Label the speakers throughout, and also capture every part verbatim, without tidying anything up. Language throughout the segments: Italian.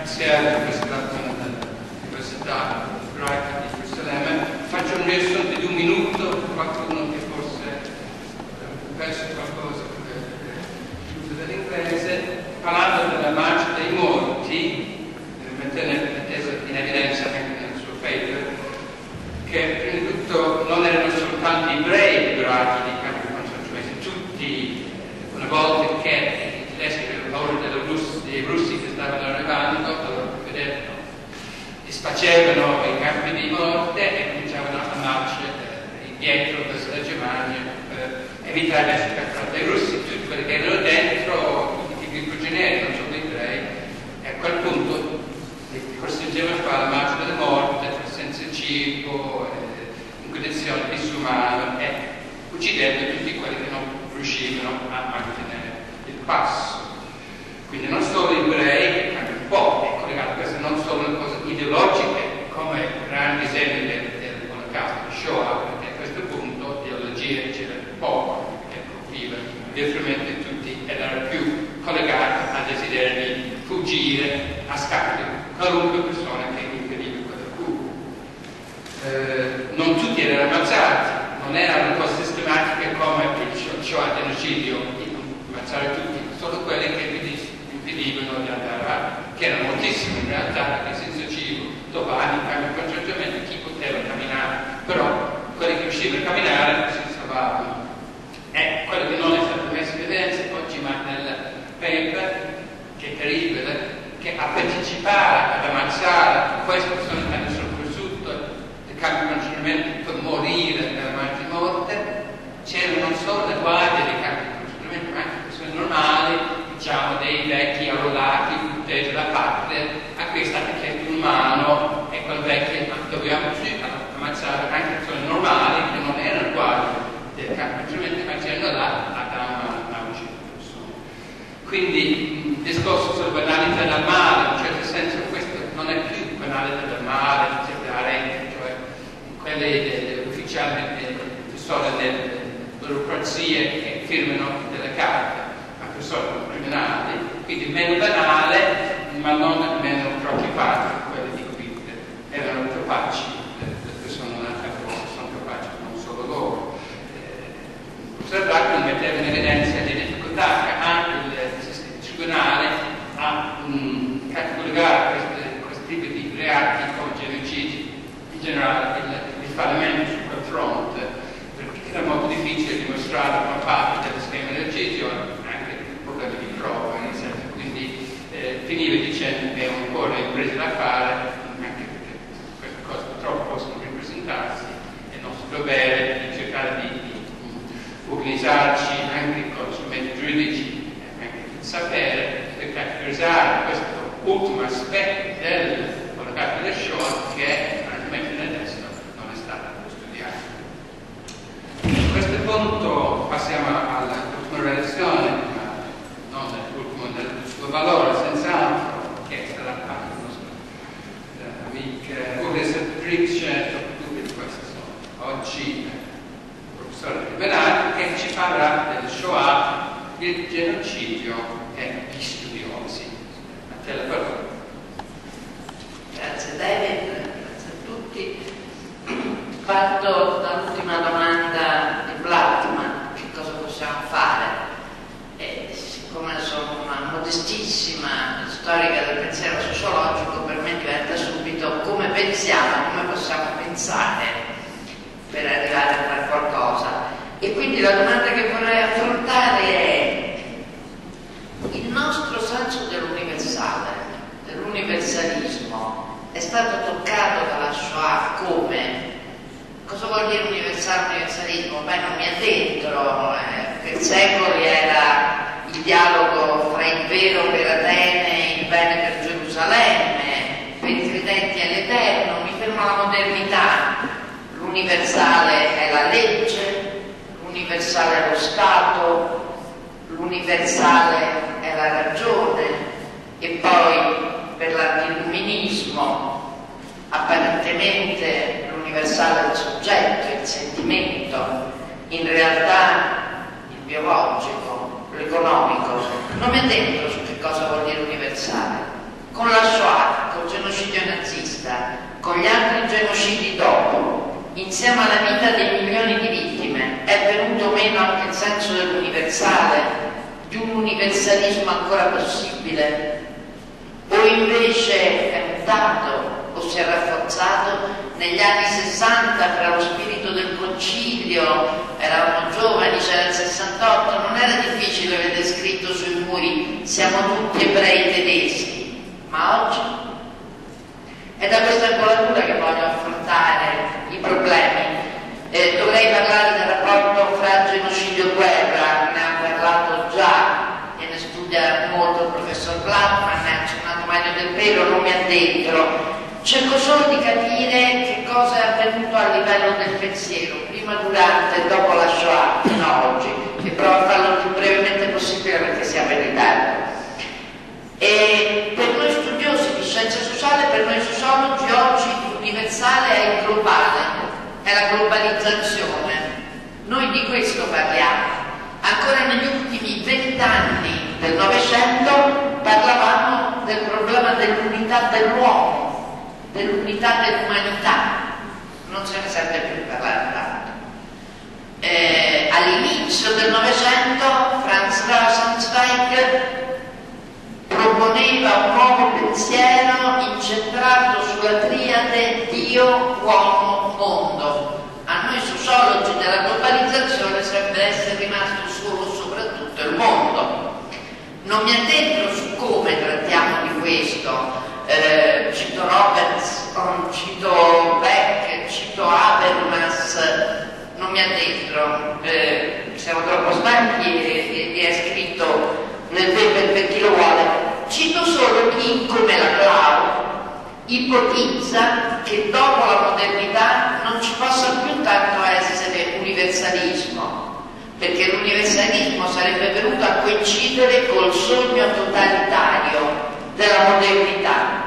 Speaker 1: sia rappresentato dall'Università ebraica di Gerusalemme. Faccio un riassunto di un minuto, qualcuno che forse ha perso qualcosa l'uso dell'inglese, parlando della marcia dei morti, mettendo in evidenza anche nel suo paper, che prima di tutto non erano soltanto i ebrei liberati di campi di concentramento, tutti, una volta che i tedeschi avevano paura dei russi che stavano arrivando, vedevano, li sfacevano i campi di morte e cominciavano a marcia indietro verso la Germania per evitare di essere catturato dai russi. Tutti quelli che erano dentro, tutti i tipi di prigionieri, non solo gli ebrei, e a quel punto li costringevano a fare la marcia delle morte, senza cibo, eh, in condizioni disumane, e uccidendo tutti quelli che non riuscivano a mantenere il passo. Quindi non solo gli ebrei, che cambia un po', è collegato a queste non solo le cose ideologiche, come il grande esempio dell'Olocausto di Shoah, perché a questo punto ideologia c'era poco, che colpiva, virtualmente tutti erano più collegati al desiderio di fuggire a scappo di qualunque persona che impediva quella fuga. Eh, non tutti erano ammazzati, non erano cose sistematiche come il Shoah, il genocidio, di ammazzare tutti, solo quelli che impedivano di andare avanti, che erano moltissimi in realtà, perché senza cibo, domani, campo di concentramento, chi poteva camminare, però quelli che riuscivano a camminare si salvavano. E quello che non è stato messo in evidenza oggi, ma nel paper, che è terribile, che a partecipare ad ammazzare queste persone che hanno sopravvissuto il campo di concentramento per morire nella marcia di morte, c'erano non solo le guardie dei campi di concentramento, ma anche persone normali, diciamo dei vecchi arruolati, fruttesi della patria, a cui è stato chiesto un mano, e quel vecchio dovevamo ammazzare anche persone normali che non erano guardie del campo di concentramento, ma c'erano là a dare una mano a uccidere persone. Quindi il discorso sulla banalità del male, in un certo senso questo non è più banalità del male, cioè quelli degli ufficiali delle burocrazie che firmano delle carte a persone criminali, quindi meno banale ma non meno preoccupati quelli di cui erano capaci, le persone a forse sono capaci, non solo loro. Il professor Blackman metteva in evidenza le difficoltà che ha il tribunale a um, collegare questo tipo di reati come genocidi, in generale il, il fallimento su quel fronte, perché era molto difficile dimostrare una parte dello schema del genocidio, anche problemi di prova, nel senso, quindi eh, finiva dicendo che è ancora imprese da fare, anche perché queste cose purtroppo possono ripresentarsi, e il nostro dovere di cercare di, di organizzarci anche con strumenti giuridici, anche il sapere, per categorizzare questo ultimo aspetto dell'Olocausto del Shoah che francamente nel testo non è stato studiato. A questo punto passiamo all'ultima relazione, ma non l'ultimo del suo valore, senz'altro, che sarà parte del nostro eh, amico Ulis Ricce, soprattutto di questo sono oggi il professore Rivelati, che ci parlerà del Shoah, il genocidio e gli studiosi. A te la parola.
Speaker 2: Grazie David, grazie a tutti. Parto dall'ultima domanda di Blackman, che cosa possiamo fare? E siccome sono una modestissima storica del pensiero sociologico, per me diventa subito come pensiamo, come possiamo pensare per arrivare a fare qualcosa. E quindi la domanda che vorrei affrontare è il nostro senso dell'universale, dell'universalismo è stato toccato dalla Shoah come? Cosa vuol dire universale, universalismo? Beh, non mi addentro, eh, per secoli era il dialogo fra il vero per Atene e il bene per Gerusalemme, per i credenti è l'eterno, mi fermo alla modernità, l'universale è la legge, l'universale è lo Stato, l'universale è la ragione, e poi per l'antiluminismo apparentemente l'universale è il soggetto, il sentimento, in realtà il biologico, l'economico. Non mi addentro su che cosa vuol dire universale. Con la Shoah insieme alla vita dei milioni di vittime, è venuto meno anche il senso dell'universale, di un universalismo ancora possibile? O invece è mutato o si è rafforzato? Negli anni sessanta, fra lo spirito del concilio, eravamo giovani, c'era il sessantotto, non era difficile vedere scritto sui muri siamo tutti ebrei tedeschi, ma oggi è da questa impolatura che voglio affrontare i problemi. Eh, dovrei parlare del rapporto fra genocidio e guerra, ne ha parlato già e ne studia molto il professor Blattman, ne ha accennato Mario Del Pelo, non mi addentro. Cerco solo di capire che cosa è avvenuto a livello del pensiero, prima, durante e dopo la Shoah, fino a oggi, e provo a farlo il più brevemente possibile perché siamo in ritardo. E per noi studiosi di scienza sociale, per noi sociologi, oggi l'universale è il globale, è la globalizzazione. Noi di questo parliamo. Ancora negli ultimi vent'anni del Novecento parlavamo del problema dell'unità dell'uomo, dell'unità dell'umanità. Non se ne sente più parlare tanto. Eh, all'inizio del Novecento Franz Rosenzweig proponeva un nuovo pensiero incentrato sulla triade Dio, uomo, mondo. A noi sociologi della globalizzazione sembra essere rimasto solo soprattutto il mondo. Non mi addentro su come trattiamo di questo, eh, cito Robertson, cito Beck, cito Habermas, non mi addentro, eh, siamo troppo stanchi e, e, e è scritto nel paper per chi lo vuole. Cito solo chi, come la Clau, ipotizza che dopo la modernità non ci possa più tanto essere universalismo, perché l'universalismo sarebbe venuto a coincidere col sogno totalitario della modernità.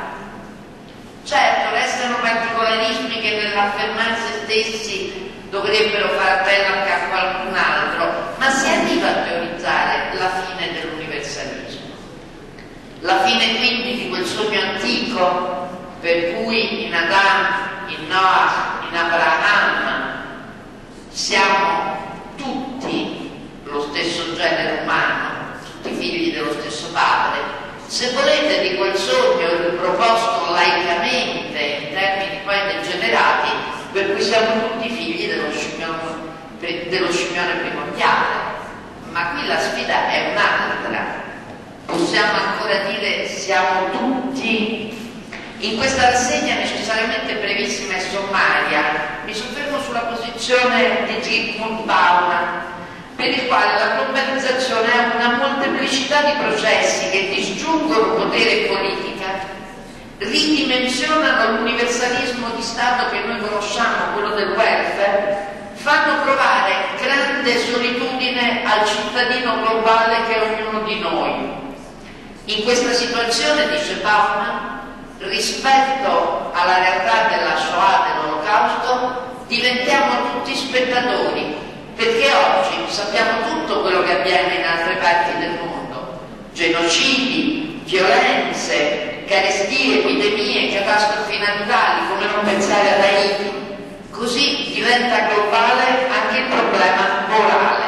Speaker 2: Certo, restano particolarismi che nell'affermarsi stessi dovrebbero far appello anche a qualcun altro, ma si arriva a teorizzare la fine dell'universalismo. La fine quindi di quel sogno antico per cui in Adam, in Noah, in Abraham siamo tutti lo stesso genere umano, tutti figli dello stesso padre. Se volete, di quel sogno proposto laicamente in termini poi degenerati, per cui siamo tutti figli dello scimmione, dello scimmione primordiale. Ma qui la sfida è un'altra. Possiamo ancora dire siamo tutti. In questa rassegna necessariamente brevissima e sommaria mi soffermo sulla posizione di Zygmunt Bauman, per il quale la globalizzazione è una molteplicità di processi che disgiungono potere e politica, ridimensionano l'universalismo di Stato che noi conosciamo, quello del welfare, fanno provare grande solitudine al cittadino globale che è ognuno di noi. In questa situazione, dice Bauman, rispetto alla realtà della Shoah, dell'Olocausto, diventiamo tutti spettatori, perché oggi sappiamo tutto quello che avviene in altre parti del mondo: genocidi, violenze, carestie, epidemie, catastrofi naturali, come non pensare ad Haiti. Così diventa globale anche il problema morale.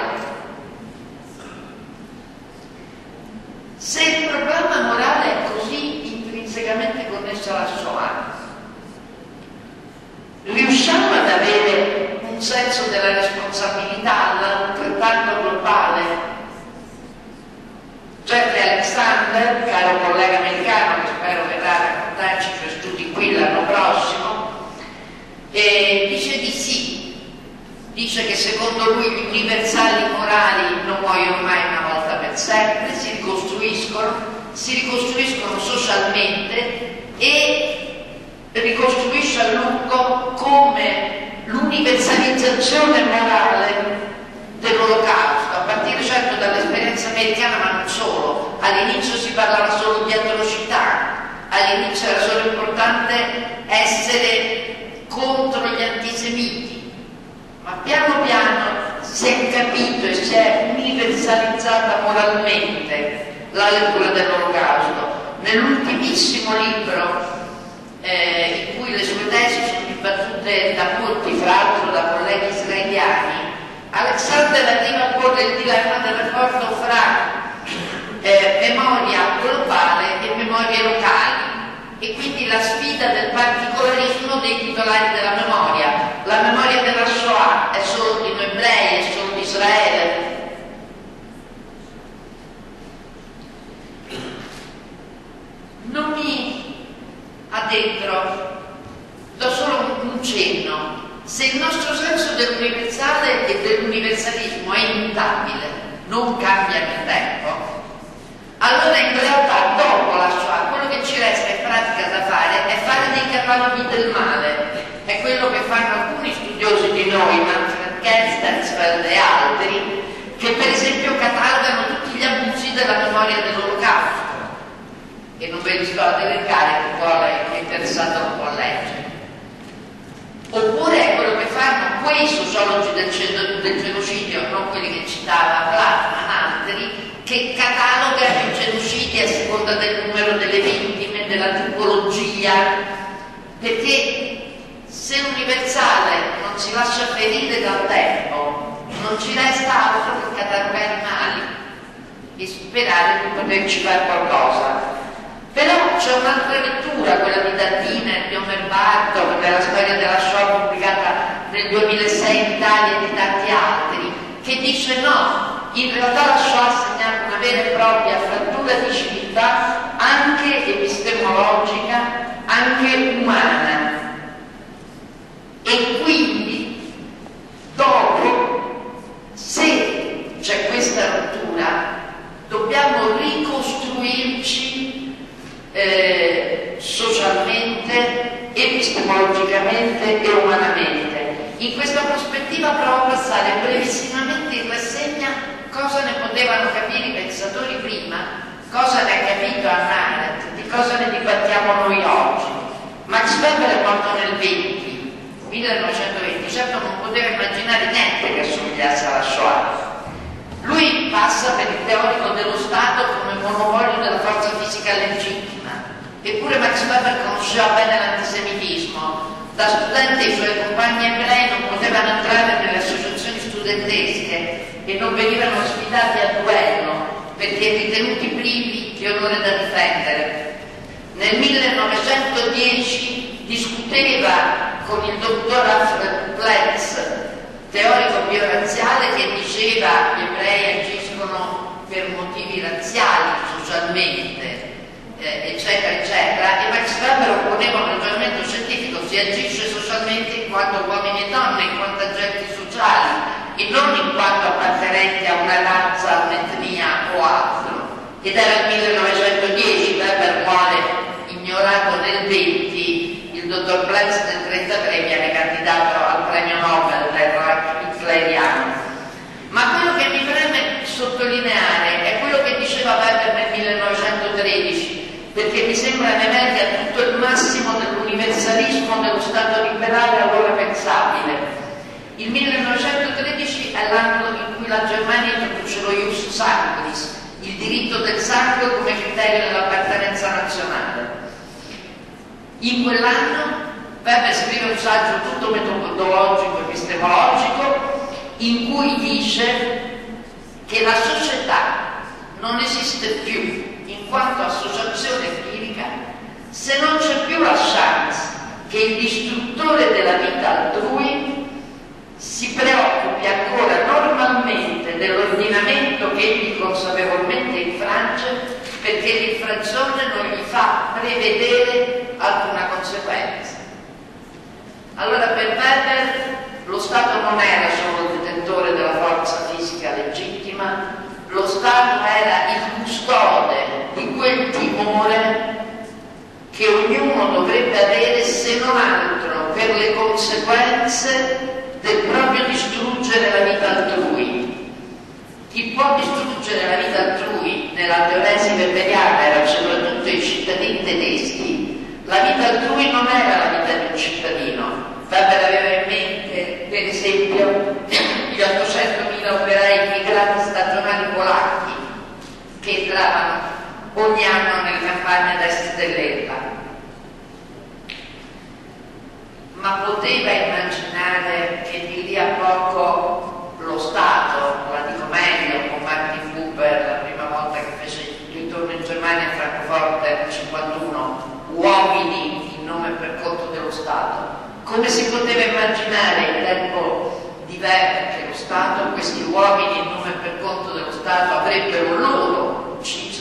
Speaker 2: Se il problema morale è così intrinsecamente connesso alla Shoah, riusciamo ad avere un senso della responsabilità altrettanto globale? Jeffrey Alexander, caro collega americano che spero verrà a raccontarci i suoi studi qui l'anno prossimo, eh, dice di sì. Dice che secondo lui gli universali morali non muoiono mai una volta per sempre, si ricostruiscono, si ricostruiscono socialmente e ricostruisce a lungo come l'universalizzazione morale dell'Olocausto, a partire certo dall'esperienza americana, ma non solo. All'inizio si parlava solo di atrocità, all'inizio era solo importante essere contro gli antisemiti, ma piano piano si è capito e si è universalizzata moralmente la lettura dell'Olocausto. Nell'ultimissimo libro eh, in cui le sue tesi sono dibattute ribadute da molti, fra l'altro da colleghi israeliani, Alexander arriva a porre il dilemma del rapporto fra eh, memoria globale e memorie locali, e quindi la sfida del particolarismo dei titolari della memoria. La memoria della Shoah è solo di noi ebrei, è solo di Israele. Non mi addentro, do solo un cenno. Se il nostro senso dell'universale e dell'universalismo è immutabile, non cambia nel tempo, allora in realtà dopo la Shoah quello che ci resta in pratica da fare è fare dei cataloghi del male. È quello che fanno alcuni studiosi di noi, Manfred Kerstensfeld e altri, che per esempio catalogano tutti gli abusi della memoria dell'Olocausto, e non ve li sto ad elencare, chi vuole, chi è interessato non può leggere. Oppure è quello che fanno quei sociologi del, del genocidio, non quelli che citava Platt, ma altri, che catalogano i genocidi a seconda del numero delle vittime, della tipologia, perché se l'universale non si lascia ferire dal tempo, non ci resta altro che catalogare i mali e sperare di poterci fare qualcosa. Però c'è un'altra lettura, quella di Dandiner, di Omer Bartok, della storia della Shoah pubblicata nel duemilasei in Italia e di tanti altri, che dice no, in realtà la Shoah ha segnato una vera e propria frattura di civiltà, anche epistemologica, anche umana. E quindi, dopo, se c'è questa rottura, dobbiamo ricostruirci Eh, socialmente, epistemologicamente e umanamente. In questa prospettiva provo a passare brevissimamente in rassegna cosa ne potevano capire i pensatori prima, cosa ne ha capito Hannah Arendt, di cosa ne dibattiamo noi oggi. Max Weber è morto nel venti, millenovecentoventi, certo non poteva immaginare niente che assomigliasse alla Shoah. Lui passa per il teorico dello Stato come monopolio della forza fisica legittima. Eppure Max Weber conosceva bene l'antisemitismo. Da studente i suoi compagni ebrei non potevano entrare nelle associazioni studentesche e non venivano sfidati a duello perché ritenuti privi di onore da difendere. Nel millenovecentodieci discuteva con il dottor Alfred Pletz, teorico biorazziale, che diceva che gli ebrei agiscono per motivi razziali, socialmente, eh, eccetera, eccetera, e Max Weber opponeva un ragionamento scientifico: si agisce socialmente in quanto uomini e donne, in quanto agenti sociali, e non in quanto appartenenti a una razza, un'etnia o altro. Ed era il millenovecentodieci, Weber muore ignorato nel venti, il dottor Pletz nel trentatré viene candidato al premio Nobel del Reich hitleriano. Ma quello che mi preme sottolineare è quello che diceva Weber nel millenovecentotredici, perché mi sembra ne emerga tutto il massimo dell'universalismo dello Stato liberale allora pensabile. Il millenovecentotredici è l'anno in cui la Germania introduce lo Ius Sanguinis, il diritto del sangue come criterio dell'appartenenza nazionale. In quell'anno Weber scrive un saggio tutto metodologico, epistemologico, in cui dice che la società non esiste più in quanto associazione empirica se non c'è più la chance che il distruttore della vita altrui si preoccupi ancora normalmente dell'ordinamento che egli consapevolmente infrange, perché l'infrazione non gli fa prevedere alcuna conseguenza. Allora per Weber lo Stato non era solo il detentore della forza fisica legittima, lo Stato era il custode di quel timore che ognuno dovrebbe avere, se non altro per le conseguenze del proprio distruggere la vita altrui. Chi può distruggere la vita altrui nella teoresi weberiana erano soprattutto i cittadini tedeschi. La vita altrui non era la vita di un cittadino. Weber aveva in mente, per esempio, gli ottocentomila operai immigrati stagionali polacchi che entravano ogni anno nelle campagne ad est dell'Elba. ma poteva immaginare che di lì a poco lo Stato, la dico meglio, con Martin Buber la prima volta che fece il ritorno in Germania a Francoforte nel cinquantuno, uomini in nome e per conto dello Stato, come si poteva immaginare in tempo di Weber che lo Stato, questi uomini in nome e per conto dello Stato avrebbero loro ucciso?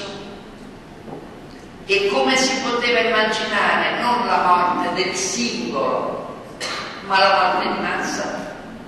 Speaker 2: E come si poteva immaginare non la morte del singolo, ma la morte di massa?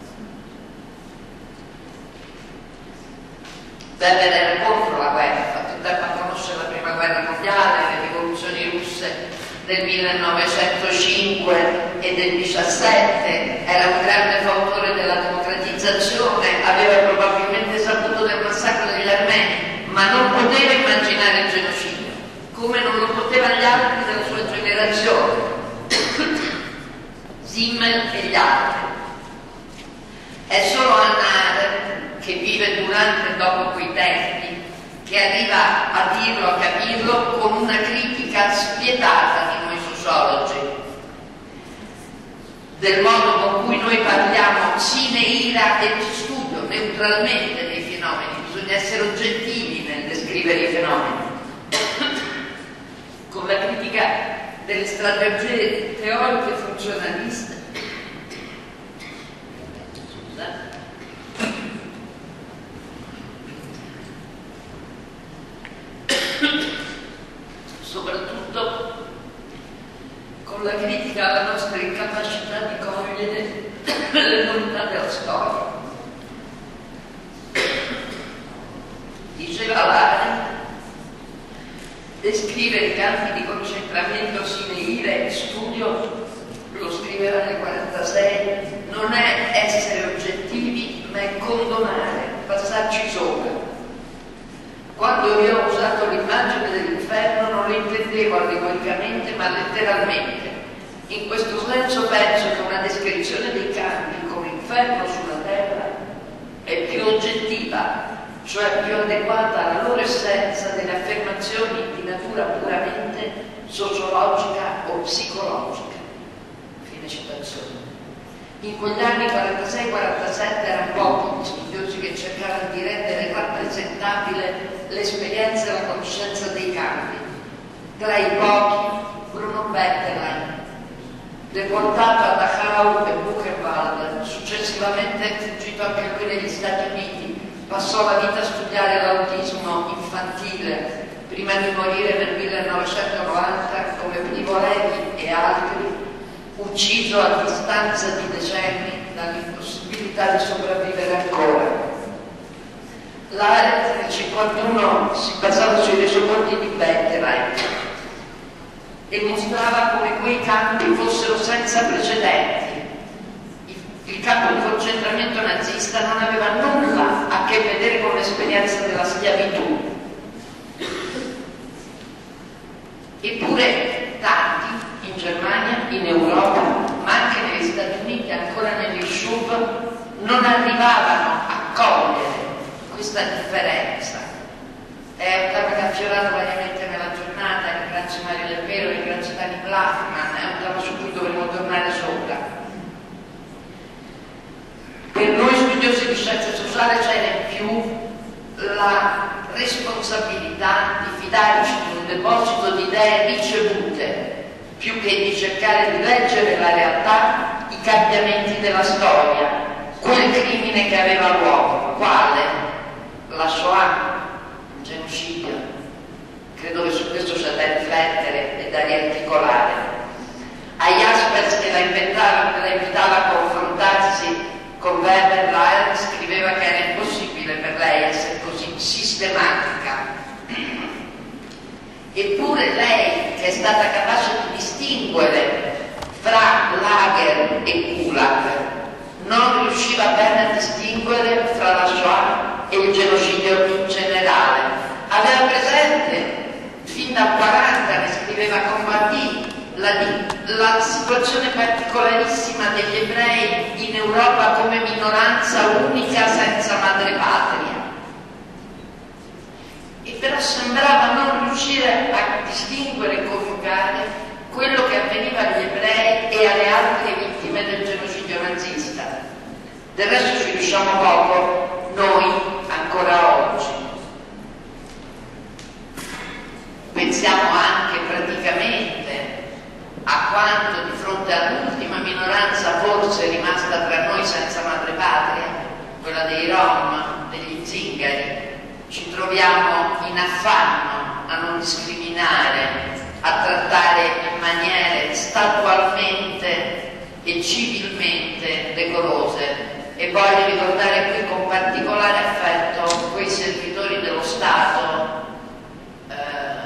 Speaker 2: Weber era contro la guerra, ha fatto in tempo a conoscere la prima guerra mondiale, le rivoluzioni russe del millenovecentocinque e del diciassette, era un grande fautore della democratizzazione, aveva probabilmente saputo del massacro degli armeni, ma non poteva immaginare il genocidio, come non lo potevano gli altri della sua generazione, Simmel e gli altri. È solo Hannah Arendt, che vive durante e dopo quei tempi, che arriva a dirlo, a capirlo, con una critica spietata di noi sociologi, del modo con cui noi parliamo sine ira e studio, neutralmente dei fenomeni. Bisogna essere oggettivi nel descrivere i fenomeni. Con la critica delle strategie teoriche funzionaliste, soprattutto con la critica alla nostra incapacità di cogliere le novità della storia. Diceva Arendt, descrivere i campi di concentramento sine ira e studio, lo scriveva nel quarantasei, non è essere oggettivi, ma è condonare, passarci sopra. Quando io ho usato l'immagine dell'inferno non lo intendevo allegoricamente ma letteralmente. In questo senso penso che una descrizione dei campi come inferno sulla terra è più oggettiva, cioè più adeguata alla loro essenza delle affermazioni di natura puramente sociologica o psicologica. Fine citazione. In quegli anni quarantasei quarantasette erano pochi gli studiosi che cercavano di rendere rappresentabile l'esperienza e la conoscenza dei campi. Tra i pochi, Bruno Bettelheim, deportato a Dachau e Buchenwald, successivamente fuggito anche lui negli Stati Uniti, passò la vita a studiare l'autismo infantile, prima di morire nel millenovecentonovanta come Primo Levi e altri, ucciso a distanza di decenni dall'impossibilità di sopravvivere ancora. L'Arendt nel cinquantuno si basava sui resoconti di Bettelheim e mostrava come quei campi fossero senza precedenti. Il, il campo di concentramento nazista non aveva nulla a che vedere con l'esperienza della schiavitù. Eppure tanti in Germania, in Europa, ma anche negli Stati Uniti, ancora negli Schub, non arrivavano a cogliere questa differenza. È un tema che ha affiorato variamente nella giornata, ringrazio Mario Del Vero, ringrazio Dani Blackman, è un tema su cui dovremo tornare sopra. Per noi studiosi di scienze sociali c'era in più la responsabilità di fidarci di un deposito di idee ricevute, più che di cercare di leggere la realtà, i cambiamenti della storia, quel crimine che aveva luogo, quale? La Shoah, il genocidio. Credo che su questo c'è da riflettere e da riarticolare. A Jaspers, che la invitava, la invitava a confrontarsi con Weber, Arendt scriveva che era impossibile per lei essere così sistematica. Eppure lei, che è stata capace di distinguere fra Lager e Gulag, non riusciva bene a distinguere fra la Shoah e il genocidio in generale. Aveva presente, fin dal quaranta, ne scriveva con Badi, la, la situazione particolarissima degli ebrei in Europa come minoranza unica senza madrepatria. E però sembrava non riuscire a distinguere e coniugare quello che avveniva agli ebrei e alle altre vittime vittime del genocidio nazista. Del resto ci riusciamo poco noi ancora oggi. Pensiamo anche praticamente a quanto di fronte all'ultima minoranza forse rimasta tra noi senza madrepatria, quella dei Rom, degli zingari, ci troviamo in affanno a non discriminare, a trattare in maniere statualmente e civilmente decorose. E voglio ricordare qui con particolare affetto quei servitori dello Stato eh,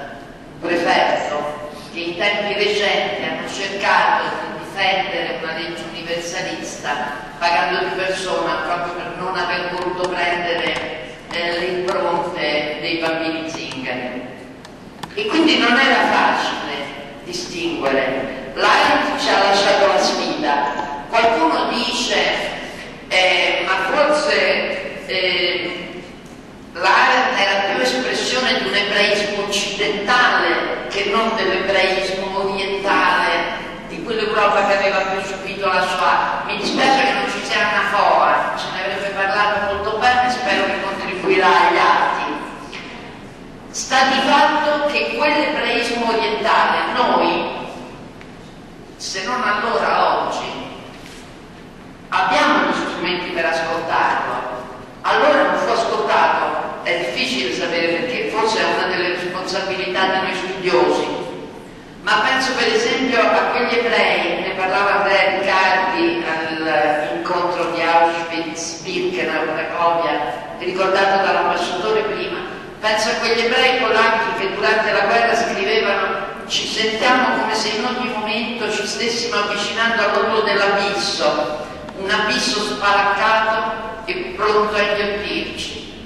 Speaker 2: preferito che in tempi recenti hanno cercato di difendere una legge universalista pagando di persona proprio per non aver voluto prendere eh, le impronte dei bambini zingari. E quindi non era facile distinguere. L'Arendt ci ha lasciato la sfida. Qualcuno dice eh, ma forse eh, l'Arendt era più espressione di un ebraismo occidentale che non dell'ebraismo orientale, di quell'Europa che aveva più subito la Shoah. Mi dispiace che non ci sia una Foa, ce ne avrebbe parlato molto bene, spero che contribuirà agli atti. Sta di fatto che quell'ebraismo orientale noi, se non allora oggi, abbiamo gli strumenti per ascoltarlo. Allora non fu ascoltato, è difficile sapere perché, forse è una delle responsabilità di noi studiosi, ma penso per esempio a quegli ebrei, ne parlava Andrea Riccardi all'incontro di Auschwitz-Birkenau, Cracovia, ricordato dall'ambasciatore prima. Penso a quegli ebrei polacchi che durante la guerra scrivevano: ci sentiamo come se in ogni momento ci stessimo avvicinando all'orlo dell'abisso, un abisso spalancato e pronto a inghiottire.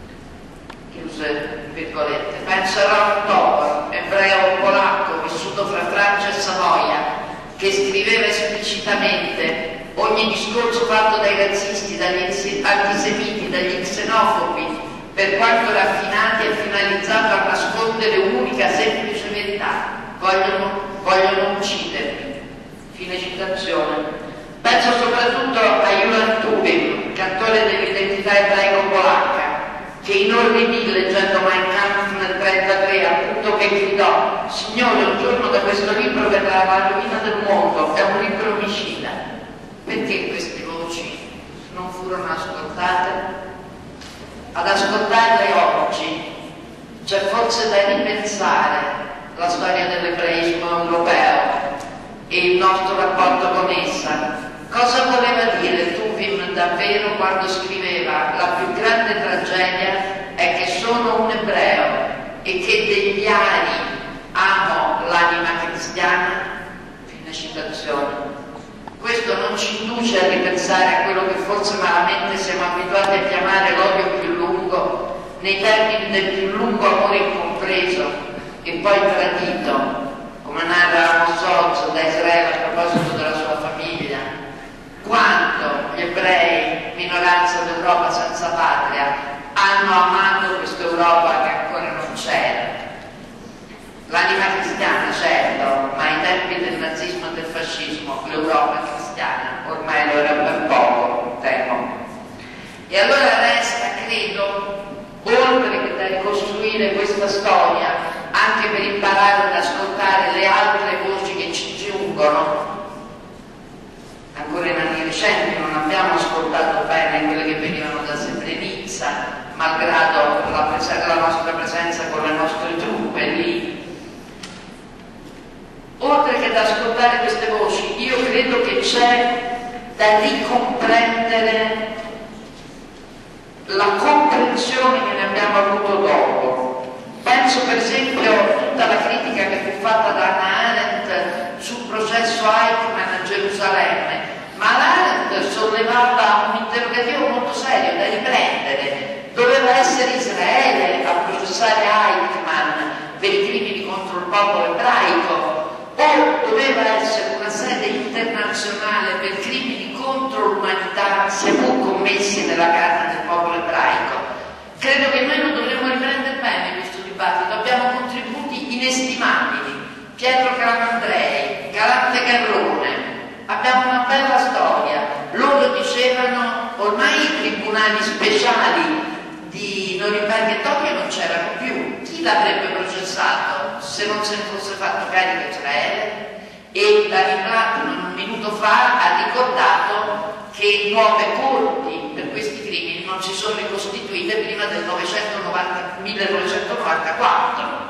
Speaker 2: Chiuse virgolette. Penso a Ron Topor, ebreo polacco vissuto fra Francia e Savoia, che scriveva esplicitamente: ogni discorso fatto dai razzisti, dagli antisemiti, dagli xenofobi, per quanto raffinati, è finalizzato a nascondere un'unica semplice verità: vogliono, vogliono uccidermi. Fine citazione. Penso soprattutto a Julian Tubin, cantore dell'identità ebraico-polacca, che inorridì leggendo Mein Kampf nel trentatré, al punto che gridò: Signore, un giorno da questo libro verrà la rovina del mondo, è un libro omicida. Perché queste voci non furono ascoltate? Ad ascoltarle oggi c'è forse da ripensare la storia dell'ebraismo europeo e il nostro rapporto con essa. Cosa voleva dire Tuvim davvero quando scriveva: la più grande tragedia è che sono un ebreo e che degli ari amo l'anima cristiana? Fine citazione. Questo non ci induce a ripensare a quello che forse malamente siamo abituati a chiamare l'odio più lungo, nei termini del più lungo amore incompreso e poi tradito, come narra Amos Oz da Israele a proposito della sua famiglia. Quanto gli ebrei, minoranza d'Europa senza patria, hanno amato questa Europa che ancora non c'era. L'anima cristiana, certo, ma ai tempi del nazismo e del fascismo l'Europa cristiana ormai lo era per poco, temo. E allora resta, credo, oltre che da ricostruire questa storia, anche per imparare ad ascoltare le altre voci che ci giungono. Ancora in anni recenti non abbiamo ascoltato bene quelle che venivano da Srebrenica, malgrado la, presen- la nostra presenza con le nostre truppe lì. Oltre che da ascoltare queste voci, io credo che c'è da ricomprendere la comprensione che ne abbiamo avuto dopo. Penso per esempio a tutta la critica che fu fatta da Hannah Arendt sul processo Eichmann a Gerusalemme, ma l'Arendt sollevava un interrogativo molto serio da riprendere. Doveva essere Israele a processare Eichmann per i crimini contro il popolo ebraico, o doveva essere una sede internazionale per crimini contro l'umanità seppur commessi nella carne del popolo ebraico. Credo che noi non dovremmo riprendere bene questo dibattito, abbiamo contributi inestimabili, Pietro Calamandrei, Galante Garrone, abbiamo una bella tribunali speciali di Norimberga e Tokyo non c'erano più. Chi l'avrebbe processato se non se ne fosse fatto carico Israele? E David Platt un minuto fa ha ricordato che nuove corti per questi crimini non si sono ricostituite prima del millenovecentonovantaquattro.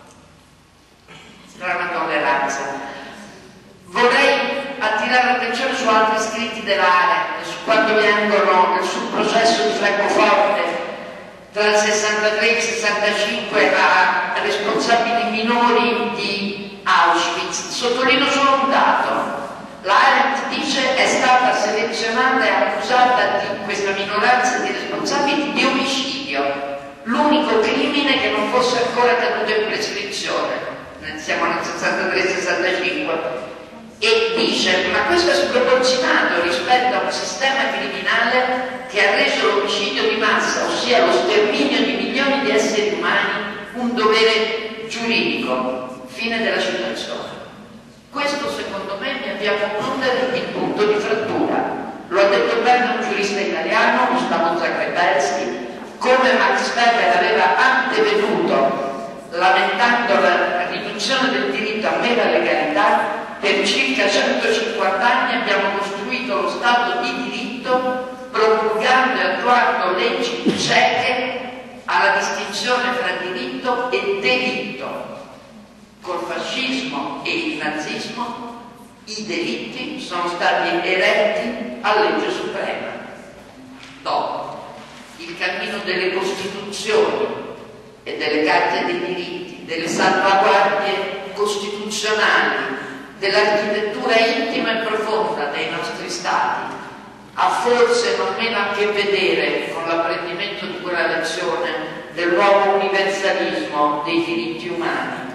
Speaker 2: Strana tolleranza. Vorrei attirare l'attenzione su altri scritti dell'Arendt, su quando vengono sul processo di Francoforte tra il sessantatré e il sessantacinque a responsabili minori di Auschwitz. Sottolineo solo un dato. L'Arendt dice è stata selezionata e accusata di questa minoranza di responsabili di omicidio, l'unico crimine che non fosse ancora caduto in prescrizione. Siamo nel sessantatré sessantacinque. E dice, ma questo è sproporzionato rispetto a un sistema criminale che ha reso l'omicidio di massa, ossia lo sterminio di milioni di esseri umani, un dovere giuridico. Fine della citazione. Questo secondo me mi avvia a confondere il punto di frattura. Lo ha detto bene un giurista italiano, Gustavo Zagrebelsky, come Max Weber aveva antevenuto, lamentando la riduzione del diritto a mera legalità. Per circa centocinquanta anni abbiamo costruito lo Stato di diritto, promulgando e attuando leggi cieche alla distinzione fra diritto e delitto. Col fascismo e il nazismo i delitti sono stati eretti a legge suprema. Dopo, il cammino delle Costituzioni e delle carte dei diritti, delle salvaguardie costituzionali, dell'architettura intima e profonda dei nostri Stati, ha forse non meno a che vedere con l'apprendimento di quella lezione del nuovo universalismo dei diritti umani.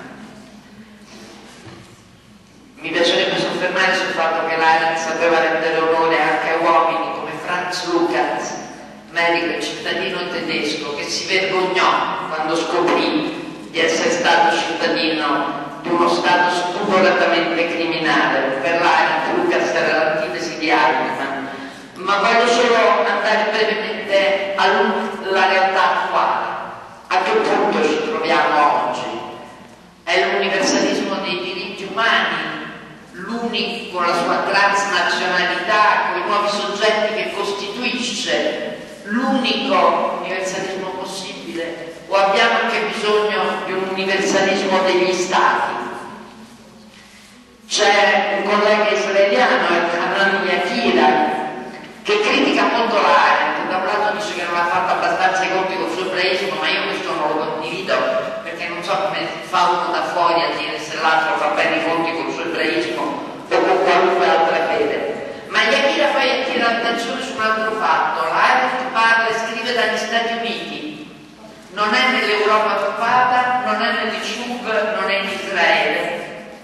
Speaker 2: Mi piacerebbe soffermare sul fatto che l'Arendt sapeva rendere onore anche a uomini come Franz Lukács, medico e cittadino tedesco, che si vergognò quando scoprì di essere stato cittadino di uno Stato spudoratamente criminale. Per l'Arendt Lukács era l'antitesi di Eichmann. Ma voglio solo andare brevemente alla realtà attuale. A che punto ci troviamo oggi? È l'universalismo dei diritti umani l'unico, con la sua transnazionalità, con i nuovi soggetti che costituisce, l'unico universalismo possibile? O abbiamo anche bisogno di un universalismo degli Stati? C'è un collega israeliano, Hanan Yakira, che critica molto l'Arendt. Da un lato dice che non ha fatto abbastanza i conti col suo ebraismo, ma io questo non lo condivido, perché non so come fa uno da fuori a dire se l'altro fa bene i conti col suo ebraismo o con qualunque altra fede. Ma Yakira poi attira l'attenzione su un altro fatto. L'Arendt parla e scrive dagli Stati Uniti. Non è nell'Europa occupata, non è nel Ciub, non è in Israele.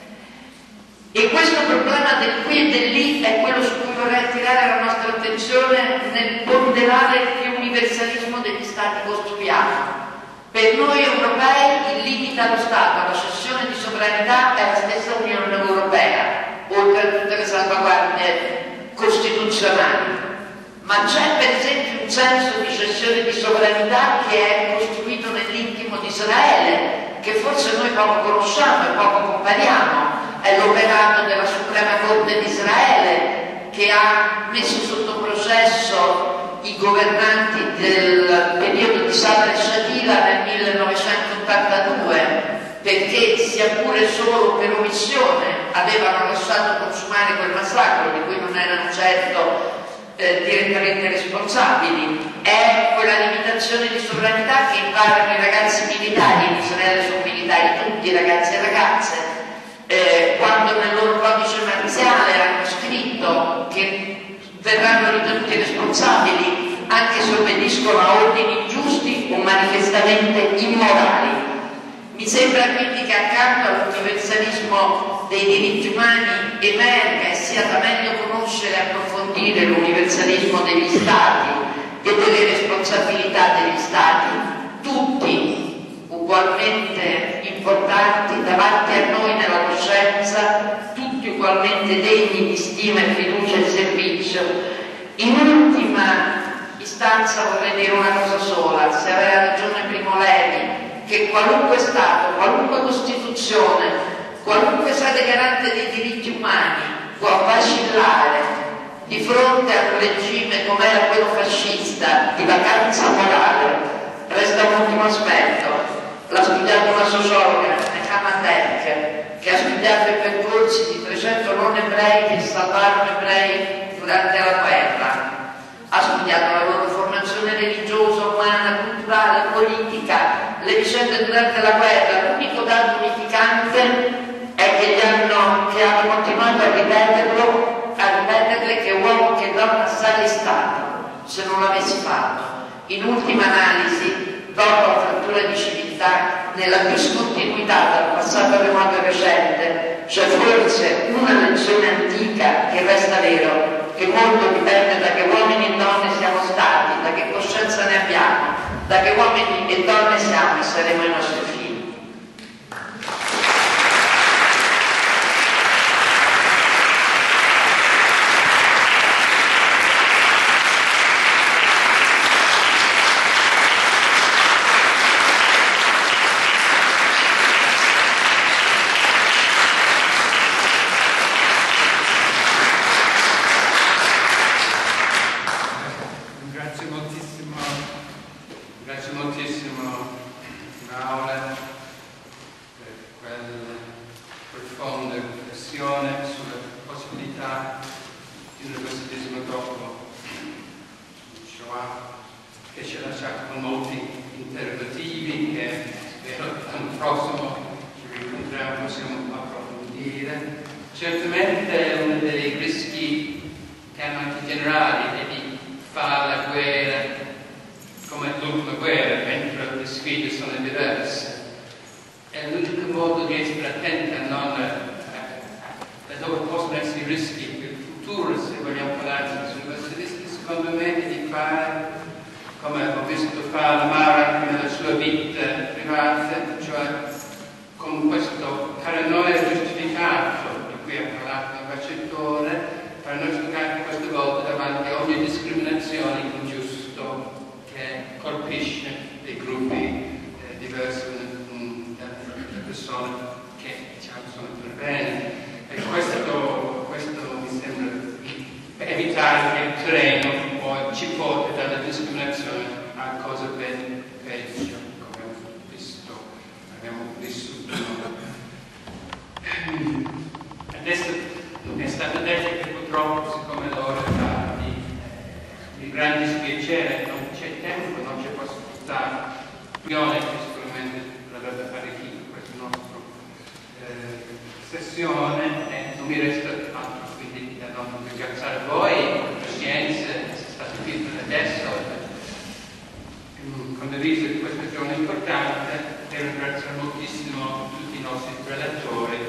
Speaker 2: E questo problema del qui e del lì è quello su cui vorrei attirare la nostra attenzione nel ponderare che universalismo degli Stati costruiamo. Per noi europei il limite allo Stato, alla cessione di sovranità, è la stessa Unione Europea, oltre a tutte le salvaguardie costituzionali. Ma c'è per esempio un senso di cessione di sovranità che è costruito nell'intimo di Israele, che forse noi poco conosciamo e poco compariamo. È l'operato della Suprema Corte di Israele, che ha messo sotto processo i governanti del periodo di Sabra e Shatila nel millenovecentottantadue, perché sia pure solo per omissione avevano lasciato consumare quel massacro di cui non erano certo Eh, direttamente responsabili. È quella limitazione di sovranità che imparano i ragazzi militari. In Israele sono militari tutti, ragazzi e ragazze, eh, quando nel loro codice marziale hanno scritto che verranno ritenuti responsabili anche se obbediscono a ordini ingiusti o manifestamente immorali. Mi sembra quindi che accanto all'universalismo dei diritti umani emerga e sia da meglio conoscere e approfondire l'universalismo degli Stati e delle responsabilità degli Stati, tutti ugualmente importanti davanti a noi nella coscienza, tutti ugualmente degni di stima e fiducia e servizio. In ultima istanza vorrei dire una cosa sola: se aveva ragione Primo Levi, che qualunque Stato, qualunque Costituzione, qualunque sede garante dei diritti umani può vacillare di fronte a un regime come era quello fascista di vacanza morale, resta un ultimo aspetto. L'ha studiato una sociologa, Nehama Tek, che ha studiato i percorsi di trecento non ebrei che salvarono ebrei durante la guerra. Ha studiato la loro formazione religiosa, umana, culturale, politica, le vicende durante la guerra. L'unico dato unificante è che, gli hanno, che hanno continuato a ripeterlo, a ripeterle che uomo che donna sarei stato se non l'avessi fatto. In ultima analisi, dopo la frattura di civiltà, nella discontinuità dal passato remoto e recente, c'è forse una lezione antica che resta vero, che molto dipende da che uomini e donne siamo stati, da che coscienza ne abbiamo, da che uomini e donne siamo e saremo i nostri figli.
Speaker 1: Certamente uno dei rischi che hanno anche i generali è di fare la guerra come l'ultima guerra, mentre le sfide sono diverse. È l'unico modo di essere attenti a non eh, dove possono essere i rischi per il futuro, se vogliamo parlare su questi rischi, secondo me è di fare, come ho visto fare la Mara nella sua vita privata, cioè con questo paranoia giustificato qui ha parlato il faccetore, per non giocare questa volta davanti a ogni discriminazione ingiusta che colpisce dei gruppi eh, diversi da persone che diciamo sono per bene. E questo, questo mi sembra per evitare che il terreno poi ci porti dalla discriminazione a cose ben peggio, come abbiamo visto, abbiamo vissuto. Adesso è stato detto che purtroppo, siccome l'ora è tardi, eh, di grande spiacere, non c'è tempo, non c'è possibilità. L'unione che sicuramente dovrebbe fare arricchire questa nostra eh, sessione e non mi resta altro quindi da non ringraziare voi per la pazienza che è stata qui per adesso, eh, condiviso questa giornata importante e ringraziare moltissimo tutti i nostri relatori